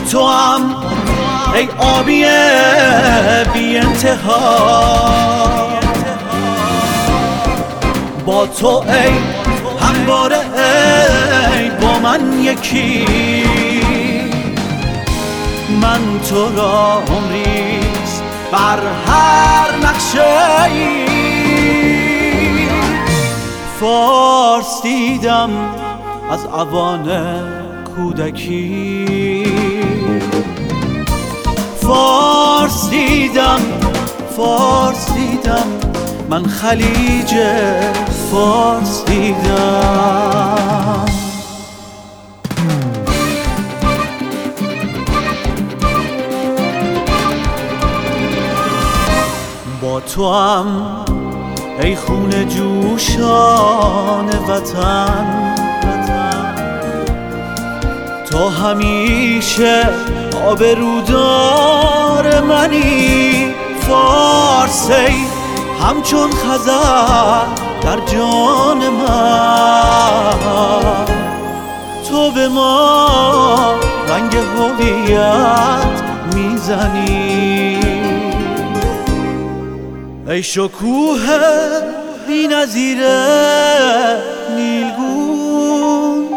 تو هم ای آبی بی انتها، با تو ای همواره ای با من یکی. من تو را عمریست بر هر نقشه ای فارس دیدم از اوان کودکی. فارس دیدم من خلیج فارس دیدم. با تو هم ای خون جوشان وطن، تو همیشه آبرودار منی. فارس ای همچون خزر در جان من، تو به ما رنگ هویت میزنی. ای شکوه بی‌نظیر نیلگون،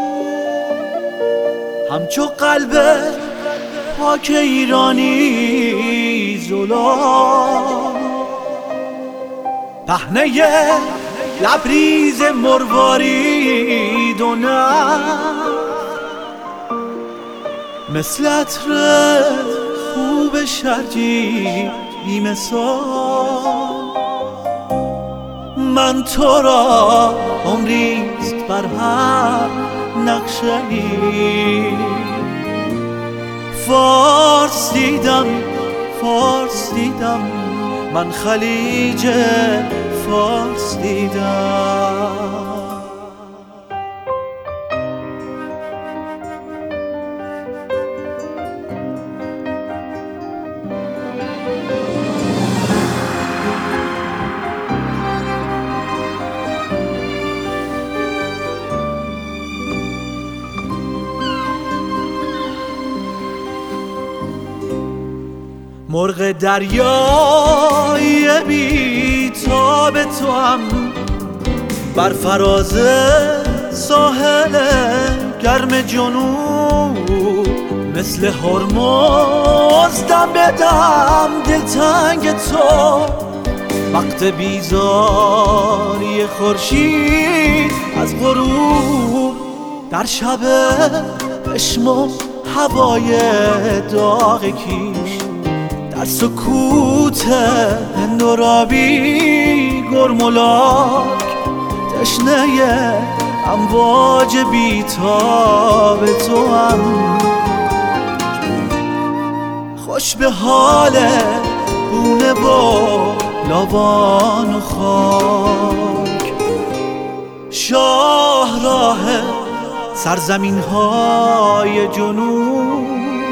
همچو قلب پاک ایرانی زلال، پهنه لبریز مروارید و نخل، مثل عطر خوب شرجی بی مثال. من تو را عمریست بر هر نقشه ای فارس دیدم من خلیج فارس دیدم. مرغ دریای بی تاب تو هم بر فراز ساحل گرم جنوب، مثل هرمز دم به دم دلتنگ تو. وقت بیزاری خورشید از غروب، در شب بشمو هوای داغ کیش، در سکوت هندورابی گرمولاک، تشنه امواج بیتاب تو هم خوش به حال گونه و لاوان و خاک. شاهراه سرزمین های جنوب،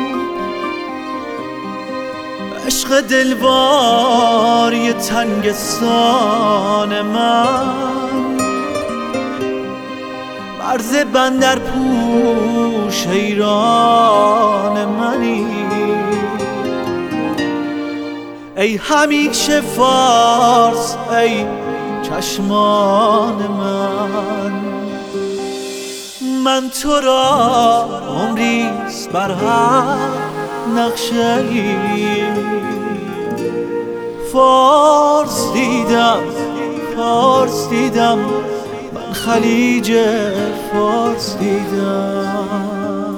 عشق دلواری تنگستان من، مرز بندر پوش ایران منی. ای همیشه فارس ای چشمان من تو را عمریست بر هر نقشه ای فارس دیدم من خلیج فارس دیدم.